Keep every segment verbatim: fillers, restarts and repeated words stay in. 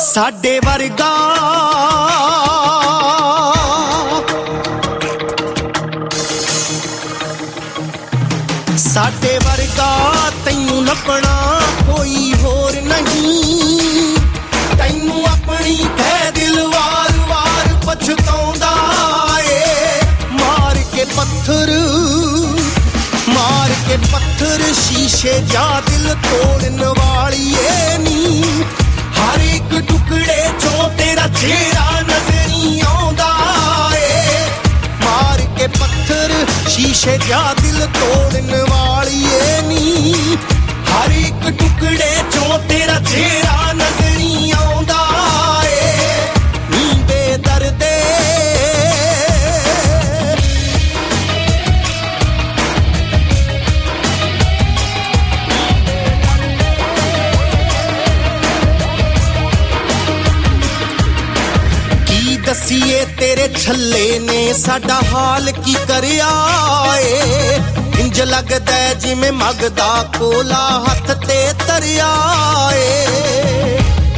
ਸਾਡੇ ਵਰਗਾ ਸਾਡੇ ਵਰਗਾ ਤੈਨੂੰ ਲੱਭਣਾ ਕੋਈ ਹੋਰ ਨਹੀਂ ਤੈਨੂੰ ਆਪਣੀ ਕਹਿ ਦਿਲ ਵਾਰ ਵਾਰ ਪਛਤਾਉਂਦਾ ਏ ਮਾਰ ਕੇ ਪੱਥਰ ਮਾਰ ਕੇ ਪੱਥਰ ਸ਼ੀਸ਼ੇ ਜਾ ਦਿਲ ਤੋੜਨ ਵਾਲੀ ਏ ਨੀ ਹਰ ਇੱਕ ਟੁਕੜੇ ਚੋਂ ਤੇਰਾ ਚਿਹਰਾ ਨਜ਼ਰ ਨਹੀਂ ਆਉਂਦਾ ਏ ਮਾਰ ਕੇ ਪੱਥਰ ਸ਼ੀਸ਼ੇ ਜਾ ਦਿਲ ਤੋੜਨ ਵਾਲੀ ਏ ਨੀ ਹਰ ਇੱਕ ਟੁਕੜੇ ਚੋਂ ਤੇਰਾ ਚਿਹਰਾ ਨਜ਼ਰ ਨਹੀਂ ਆਉਂਦਾ ਏ ਨੀ ਬੇਦਰਦੇ ਦਸੀਏ ਤੇਰੇ ਛੱਲੇ ਨੇ ਸਾਡਾ ਹਾਲ ਕੀ ਕਰਿਆ ਏ ਇੰਜ ਲੱਗਦਾ ਜਿਵੇਂ ਮਗਦਾ ਕੋਲਾ ਹੱਥ ਤੇ ਤਰਿਆ ਏ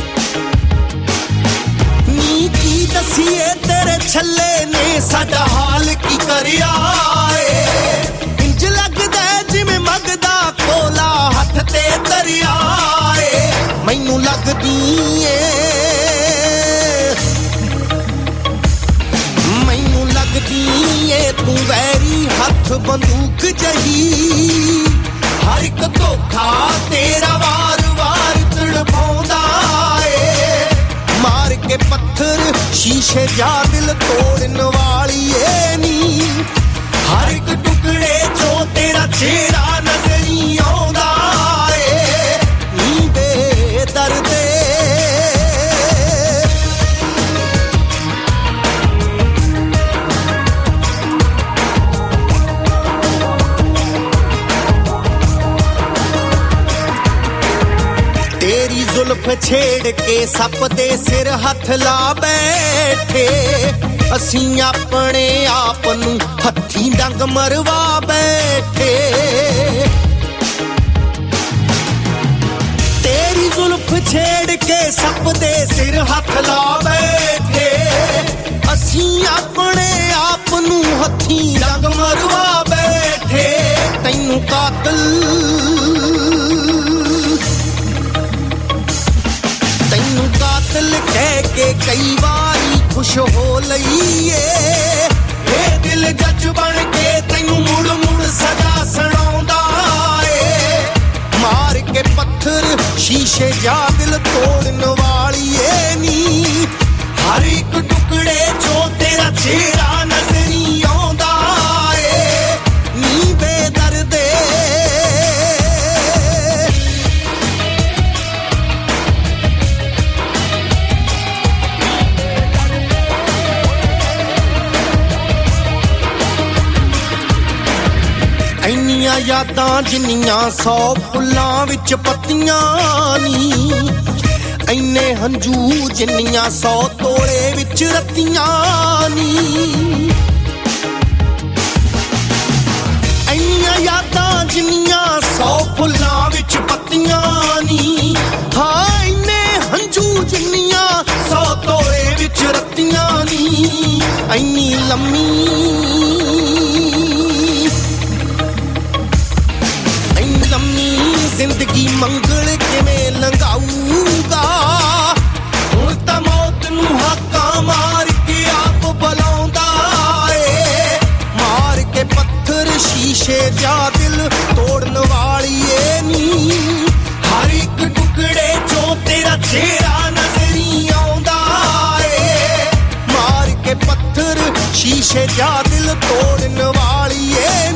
ਨੀ ਕੀ ਦਸੀਏ ਤੇਰੇ ਛੱਲੇ ਨੇ ਸਾਡਾ ਹਾਲ ਕੀ ਕਰਿਆ ਏ ਇੰਜ ਲੱਗਦਾ ਜਿਵੇਂ ਮਗਦਾ ਕੋਲਾ ਹੱਥ ਤੇ ਤਰਿਆ ਏ ਮੈਨੂੰ ਲੱਗਦੀ ਏ ਏ ਤੂੰ ਵੈਰੀ ਹੱਥ ਬੰਦੂਕ ਜਹੀ ਹਰ ਇੱਕ ਧੋਖਾ ਤੇਰਾ ਵਾਰ ਵਾਰ ਤੜਪਾਉਂਦਾ ਏ ਮਾਰ ਕੇ ਪੱਥਰ ਸ਼ੀਸ਼ੇ ਜਾ ਦਿਲ ਤੋੜਨ ਵਾਲੀ ਏ ਨੀ ਹਰ ਇੱਕ ਟੁਕੜੇ ਚੋਂ ਤੇਰਾ ਚਿਹਰਾ ਨਜ਼ਰ ਨਹੀਂ ਆਉਂਦਾ ਏ ਨੀ ਬੇਦਰਦੇ ਜ਼ੁਲਫ ਛੇੜ ਕੇ ਸੱਪ ਦੇ ਸਿਰ ਹੱਥ ਲਾ ਬੈਠੇ ਅਸੀਂ ਆਪਣੇ ਆਪ ਨੂੰ ਹੱਥੀਂ ਡੰਗ ਮਰਵਾ ਬੈਠੇ ਤੇਰੀ ਜ਼ੁਲਫ ਛੇੜ ਕੇ ਸੱਪ ਦੇ ਸਿਰ ਹੱਥ ਲਾ ਬੈਠੇ ਅਸੀਂ ਆਪਣੇ ਆਪ ਨੂੰ ਹੱਥੀਂ ਡੰਗ ਮਰਵਾ ਬੈਠੇ ਤੈਨੂੰ ਕਾਤਲ ਤੈਨੂੰ ਕਾਤਲ ਕਹਿ ਕੇ ਕਈ ਵਾਰੀ ਖੁਸ਼ ਹੋ ਲਈਏ ਇਹ ਦਿਲ ਜੱਜ ਬਣ ਕੇ ਤੈਨੂੰ ਮੁੜ ਮੁੜ ਸਜ਼ਾ ਸੁਣਾਉਂਦਾ ਏ ਮਾਰ ਕੇ ਪੱਥਰ ਸ਼ੀਸ਼ੇ ਜਾ ਦਿਲ ਤੋੜਨ ਵਾਲੀ ਏ ਨੀ ਹਰ ਇੱਕ ਟੁਕੜੇ ਚੋਂ ਤੇਰਾ ਚਿਹਰਾ ਨਜ਼ਰ ਨਹੀਂ ਆਉਂਦਾ ਏ ਨੀ ਬੇਦਰਦੇ ਇੰਨੀਆਂ ਯਾਦਾਂ ਜਿੰਨੀਆਂ ਸੌ ਫੁੱਲਾਂ ਵਿੱਚ ਪੱਤੀਆਂ ਨੀ ਇੰਨੇ ਹੰਝੂ ਜਿੰਨੀਆਂ ਸੌ ਤੋਲੇ ਵਿੱਚ ਰੱਤੀਆਂ ਨੀ ਇੰਨੀਆਂ ਯਾਦਾਂ ਜਿੰਨੀਆਂ ਸੌ ਫੁੱਲਾਂ ਵਿੱਚ ਪੱਤੀਆਂ ਨੀ ਹਾਂ ਇੰਨੇ ਹੰਝੂ ਜਿੰਨੀਆਂ ਸੌ ਤੋਲੇ ਵਿੱਚ ਰੱਤੀਆਂ ਨੀ ਇੰਨੀ ਲੰਮੀ ਜ਼ਿੰਦਗੀ ਮੰਗਲ ਕਿਵੇਂ ਲੰਘਾਊਗਾ ਹੁਣ ਤਾਂ ਮੌਤ ਨੂੰ ਹਾਕਾਂ ਮਾਰ ਕੇ ਆਪ ਬੁਲਾਉਂਦਾ ਏ ਮਾਰ ਕੇ ਪੱਥਰ ਸ਼ੀਸ਼ੇ ਜਾ ਦਿਲ ਤੋੜਨ ਵਾਲੀ ਏ ਨੀ ਹਰ ਇੱਕ ਟੁਕੜੇ ਚੋਂ ਤੇਰਾ ਚਿਹਰਾ ਨਜ਼ਰ ਨਹੀਂ ਆਉਂਦਾ ਏ ਮਾਰ ਕੇ ਪੱਥਰ ਸ਼ੀਸ਼ੇ ਜਾ ਦਿਲ ਤੋੜਨ ਵਾਲੀ ਏ